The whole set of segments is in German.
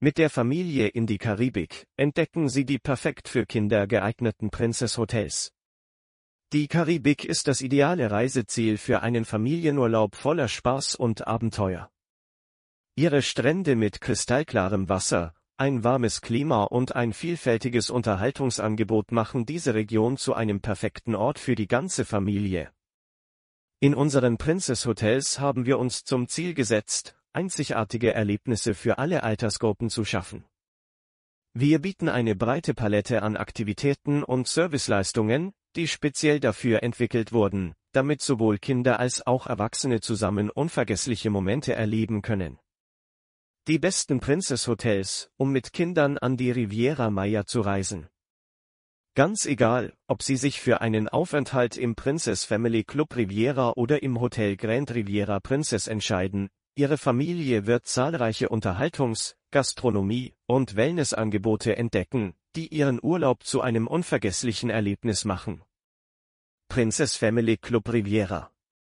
Mit der Familie in die Karibik entdecken Sie die perfekt für Kinder geeigneten Princess Hotels. Die Karibik ist das ideale Reiseziel für einen Familienurlaub voller Spaß und Abenteuer. Ihre Strände mit kristallklarem Wasser, ein warmes Klima und ein vielfältiges Unterhaltungsangebot machen diese Region zu einem perfekten Ort für die ganze Familie. In unseren Princess Hotels haben wir uns zum Ziel gesetzt, einzigartige Erlebnisse für alle Altersgruppen zu schaffen. Wir bieten eine breite Palette an Aktivitäten und Serviceleistungen, die speziell dafür entwickelt wurden, damit sowohl Kinder als auch Erwachsene zusammen unvergessliche Momente erleben können. Die besten Princess Hotels, um mit Kindern an die Riviera Maya zu reisen. Ganz egal, ob Sie sich für einen Aufenthalt im Princess Family Club Riviera oder im Hotel Grand Riviera Princess entscheiden, Ihre Familie wird zahlreiche Unterhaltungs-, Gastronomie- und Wellnessangebote entdecken, die Ihren Urlaub zu einem unvergesslichen Erlebnis machen. Princess Family Club Riviera.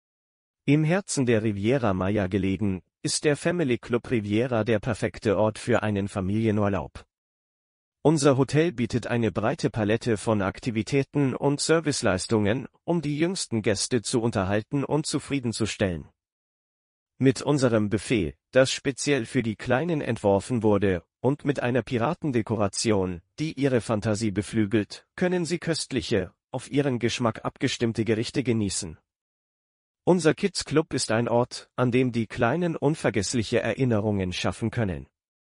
Im Herzen der Riviera Maya gelegen, ist der Family Club Riviera der perfekte Ort für einen Familienurlaub. Unser Hotel bietet eine breite Palette von Aktivitäten und Serviceleistungen, um die jüngsten Gäste zu unterhalten und zufriedenzustellen. Mit unserem Buffet, das speziell für die Kleinen entworfen wurde, und mit einer Piratendekoration, die Ihre Fantasie beflügelt, können Sie köstliche, auf Ihren Geschmack abgestimmte Gerichte genießen. Unser Kids Club ist ein Ort, an dem die Kleinen unvergessliche Erinnerungen schaffen können.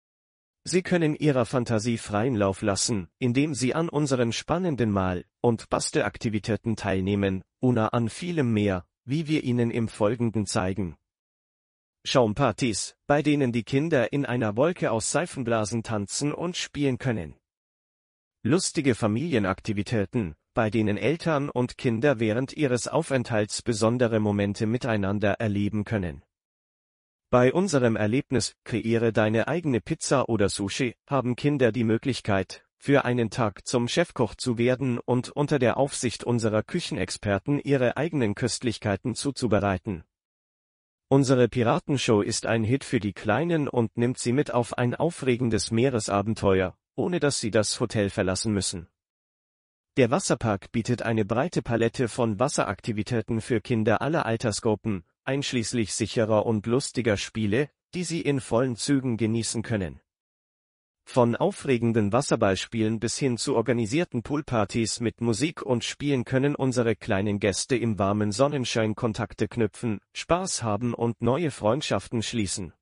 Sie können Ihrer Fantasie freien Lauf lassen, indem Sie an unseren spannenden Mal- und Bastelaktivitäten teilnehmen, und an vielem mehr, wie wir Ihnen im Folgenden zeigen. Schaumpartys, bei denen die Kinder in einer Wolke aus Seifenblasen tanzen und spielen können. Lustige Familienaktivitäten, bei denen Eltern und Kinder während ihres Aufenthalts besondere Momente miteinander erleben können. Bei unserem Erlebnis Kreiere deine eigene Pizza oder Sushi haben Kinder die Möglichkeit, für einen Tag zum Chefkoch zu werden und unter der Aufsicht unserer Küchenexperten ihre eigenen Köstlichkeiten zuzubereiten. Unsere Piratenshow ist ein Hit für die Kleinen und nimmt sie mit auf ein aufregendes Meeresabenteuer, ohne dass sie das Hotel verlassen müssen. Der Wasserpark bietet eine breite Palette von Wasseraktivitäten für Kinder aller Altersgruppen, einschließlich sicherer und lustiger Spiele, die sie in vollen Zügen genießen können. Von aufregenden Wasserballspielen bis hin zu organisierten Poolpartys mit Musik und Spielen können unsere kleinen Gäste im warmen Sonnenschein Kontakte knüpfen, Spaß haben und neue Freundschaften schließen.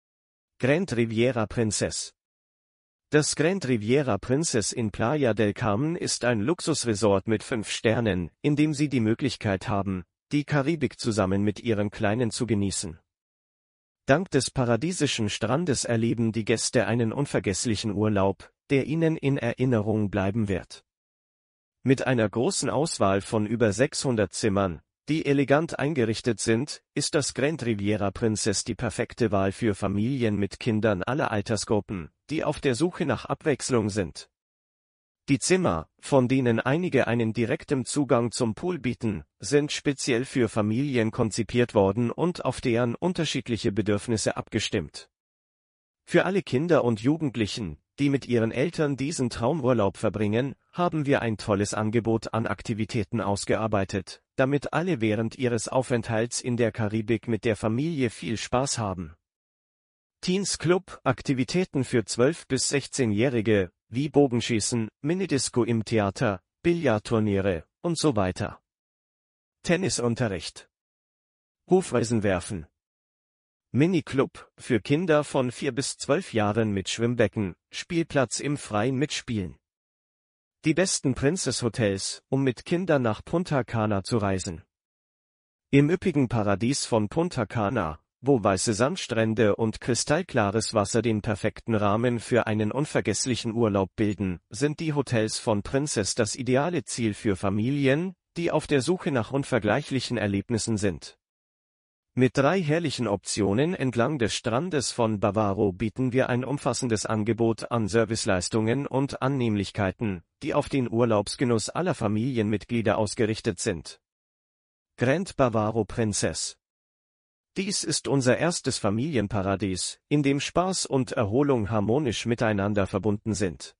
Grand Riviera Princess. Das Grand Riviera Princess in Playa del Carmen ist ein Luxusresort mit 5 Sternen, in dem Sie die Möglichkeit haben, die Karibik zusammen mit Ihren Kleinen zu genießen. Dank des paradiesischen Strandes erleben die Gäste einen unvergesslichen Urlaub, der ihnen in Erinnerung bleiben wird. Mit einer großen Auswahl von über 600 Zimmern, die elegant eingerichtet sind, ist das Grand Riviera Princess die perfekte Wahl für Familien mit Kindern aller Altersgruppen, die auf der Suche nach Abwechslung sind. Die Zimmer, von denen einige einen direkten Zugang zum Pool bieten, sind speziell für Familien konzipiert worden und auf deren unterschiedliche Bedürfnisse abgestimmt. Für alle Kinder und Jugendlichen, die mit ihren Eltern diesen Traumurlaub verbringen, haben wir ein tolles Angebot an Aktivitäten ausgearbeitet, damit alle während ihres Aufenthalts in der Karibik mit der Familie viel Spaß haben. Teens Club, Aktivitäten für 12- bis 16-Jährige, wie Bogenschießen, Minidisco im Theater, Billardturniere und so weiter. Tennisunterricht. Hufeisen werfen. Mini-Club, für Kinder von 4 bis 12 Jahren mit Schwimmbecken, Spielplatz im Freien mitspielen. Die besten Princess-Hotels, um mit Kindern nach Punta Cana zu reisen. Im üppigen Paradies von Punta Cana, wo weiße Sandstrände und kristallklares Wasser den perfekten Rahmen für einen unvergesslichen Urlaub bilden, sind die Hotels von Princess das ideale Ziel für Familien, die auf der Suche nach unvergleichlichen Erlebnissen sind. Mit 3 herrlichen Optionen entlang des Strandes von Bavaro bieten wir ein umfassendes Angebot an Serviceleistungen und Annehmlichkeiten, die auf den Urlaubsgenuss aller Familienmitglieder ausgerichtet sind. Grand Bavaro Princess. Dies ist unser erstes Familienparadies, in dem Spaß und Erholung harmonisch miteinander verbunden sind.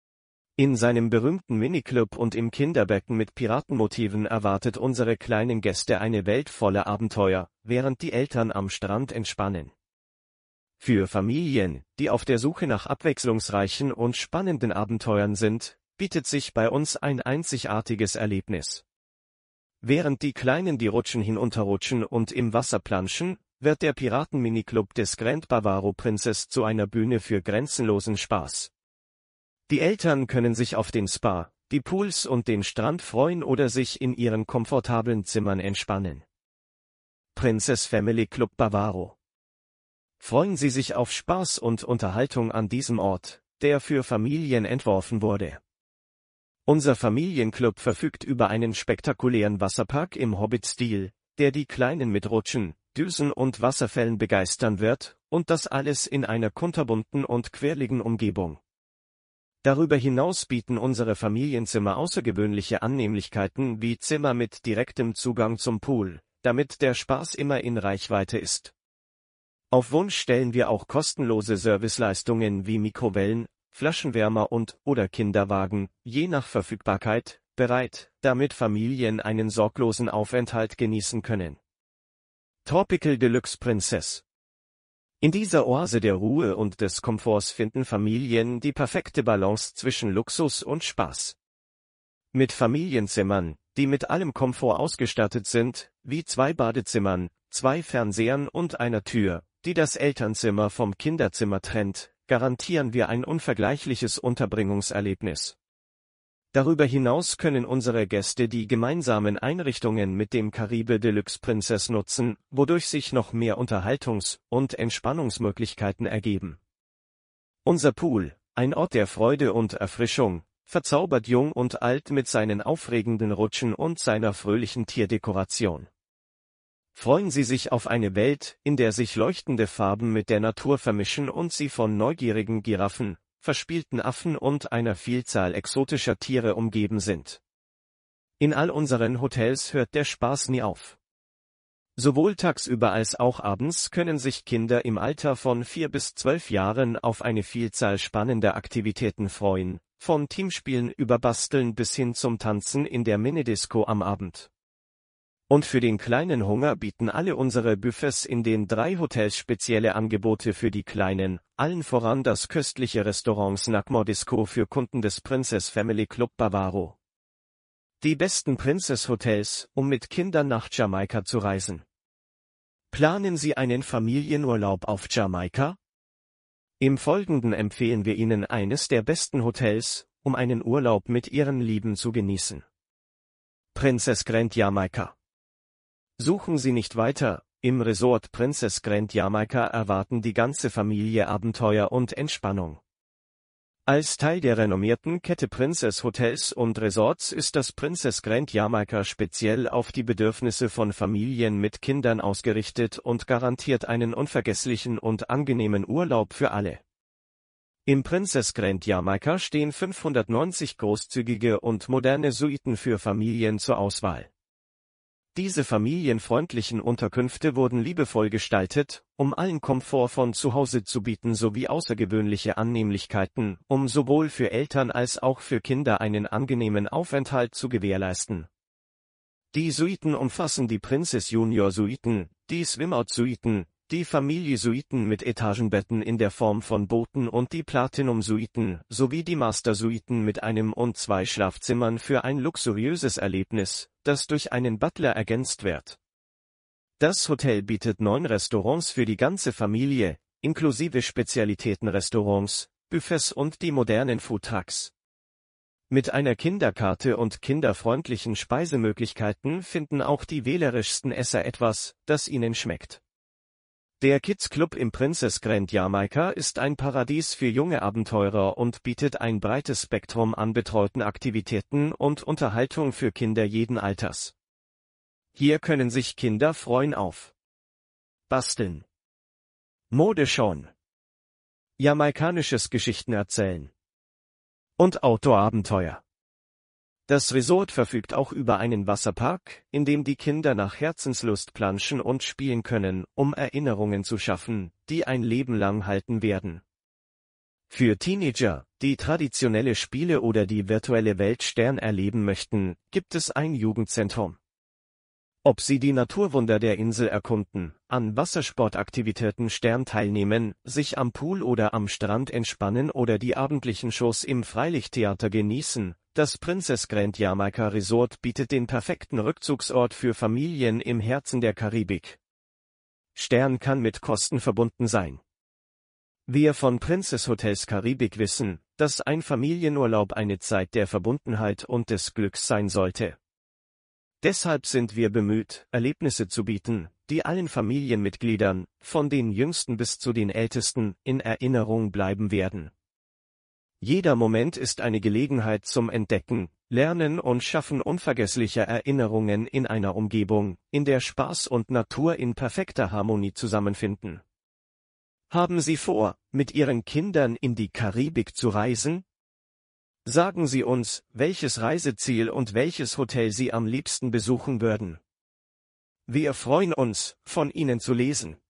In seinem berühmten Miniclub und im Kinderbecken mit Piratenmotiven erwartet unsere kleinen Gäste eine Welt voller Abenteuer, während die Eltern am Strand entspannen. Für Familien, die auf der Suche nach abwechslungsreichen und spannenden Abenteuern sind, bietet sich bei uns ein einzigartiges Erlebnis. Während die Kleinen die Rutschen hinunterrutschen und im Wasser planschen, wird der Piraten-Miniclub des Grand Bavaro Princess zu einer Bühne für grenzenlosen Spaß. Die Eltern können sich auf den Spa, die Pools und den Strand freuen oder sich in ihren komfortablen Zimmern entspannen. Princess Family Club Bavaro. Freuen Sie sich auf Spaß und Unterhaltung an diesem Ort, der für Familien entworfen wurde. Unser Familienclub verfügt über einen spektakulären Wasserpark im Hobbit-Stil, der die Kleinen mit Rutschen, Düsen und Wasserfällen begeistern wird, und das alles in einer kunterbunten und quirligen Umgebung. Darüber hinaus bieten unsere Familienzimmer außergewöhnliche Annehmlichkeiten wie Zimmer mit direktem Zugang zum Pool, damit der Spaß immer in Reichweite ist. Auf Wunsch stellen wir auch kostenlose Serviceleistungen wie Mikrowellen, Flaschenwärmer oder Kinderwagen, je nach Verfügbarkeit, bereit, damit Familien einen sorglosen Aufenthalt genießen können. Tropical Deluxe Princess. In dieser Oase der Ruhe und des Komforts finden Familien die perfekte Balance zwischen Luxus und Spaß. Mit Familienzimmern, die mit allem Komfort ausgestattet sind, wie 2 Badezimmern, 2 Fernsehern und einer Tür, die das Elternzimmer vom Kinderzimmer trennt, garantieren wir ein unvergleichliches Unterbringungserlebnis. Darüber hinaus können unsere Gäste die gemeinsamen Einrichtungen mit dem Caribe Deluxe Princess nutzen, wodurch sich noch mehr Unterhaltungs- und Entspannungsmöglichkeiten ergeben. Unser Pool, ein Ort der Freude und Erfrischung, verzaubert Jung und Alt mit seinen aufregenden Rutschen und seiner fröhlichen Tierdekoration. Freuen Sie sich auf eine Welt, in der sich leuchtende Farben mit der Natur vermischen und Sie von neugierigen Giraffen, verspielten Affen und einer Vielzahl exotischer Tiere umgeben sind. In all unseren Hotels hört der Spaß nie auf. Sowohl tagsüber als auch abends können sich Kinder im Alter von 4 bis 12 Jahren auf eine Vielzahl spannender Aktivitäten freuen, von Teamspielen über Basteln bis hin zum Tanzen in der Minidisco am Abend. Und für den kleinen Hunger bieten alle unsere Buffets in den 3 Hotels spezielle Angebote für die Kleinen, allen voran das köstliche Restaurant Snack Mordisco für Kunden des Princess Family Club Bavaro. Die besten Princess Hotels, um mit Kindern nach Jamaika zu reisen. Planen Sie einen Familienurlaub auf Jamaika? Im Folgenden empfehlen wir Ihnen eines der besten Hotels, um einen Urlaub mit Ihren Lieben zu genießen. Princess Grand Jamaika. Suchen Sie nicht weiter, im Resort Princess Grand Jamaika erwarten die ganze Familie Abenteuer und Entspannung. Als Teil der renommierten Kette Princess Hotels und Resorts ist das Princess Grand Jamaika speziell auf die Bedürfnisse von Familien mit Kindern ausgerichtet und garantiert einen unvergesslichen und angenehmen Urlaub für alle. Im Princess Grand Jamaika stehen 590 großzügige und moderne Suiten für Familien zur Auswahl. Diese familienfreundlichen Unterkünfte wurden liebevoll gestaltet, um allen Komfort von zu Hause zu bieten sowie außergewöhnliche Annehmlichkeiten, um sowohl für Eltern als auch für Kinder einen angenehmen Aufenthalt zu gewährleisten. Die Suiten umfassen die Princess Junior Suiten, die Swim-Out Suiten, die Familie-Suiten mit Etagenbetten in der Form von Booten und die Platinum-Suiten, sowie die Master-Suiten mit einem und 2 Schlafzimmern für ein luxuriöses Erlebnis, das durch einen Butler ergänzt wird. Das Hotel bietet 9 Restaurants für die ganze Familie, inklusive Spezialitätenrestaurants, Buffets und die modernen Foodtrucks. Mit einer Kinderkarte und kinderfreundlichen Speisemöglichkeiten finden auch die wählerischsten Esser etwas, das ihnen schmeckt. Der Kids Club im Princess Grand Jamaika ist ein Paradies für junge Abenteurer und bietet ein breites Spektrum an betreuten Aktivitäten und Unterhaltung für Kinder jeden Alters. Hier können sich Kinder freuen auf Basteln, Mode schauen, jamaikanisches Geschichtenerzählen und Outdoor-Abenteuer. Das Resort verfügt auch über einen Wasserpark, in dem die Kinder nach Herzenslust planschen und spielen können, um Erinnerungen zu schaffen, die ein Leben lang halten werden. Für Teenager, die traditionelle Spiele oder die virtuelle Welt Stern erleben möchten, gibt es ein Jugendzentrum. Ob Sie die Naturwunder der Insel erkunden, an Wassersportaktivitäten Stern teilnehmen, sich am Pool oder am Strand entspannen oder die abendlichen Shows im Freilichttheater genießen, das Princess Grand Jamaica Resort bietet den perfekten Rückzugsort für Familien im Herzen der Karibik. Stern kann mit Kosten verbunden sein. Wir von Princess Hotels Karibik wissen, dass ein Familienurlaub eine Zeit der Verbundenheit und des Glücks sein sollte. Deshalb sind wir bemüht, Erlebnisse zu bieten, die allen Familienmitgliedern, von den Jüngsten bis zu den Ältesten, in Erinnerung bleiben werden. Jeder Moment ist eine Gelegenheit zum Entdecken, Lernen und Schaffen unvergesslicher Erinnerungen in einer Umgebung, in der Spaß und Natur in perfekter Harmonie zusammenfinden. Haben Sie vor, mit Ihren Kindern in die Karibik zu reisen? Sagen Sie uns, welches Reiseziel und welches Hotel Sie am liebsten besuchen würden. Wir freuen uns, von Ihnen zu lesen.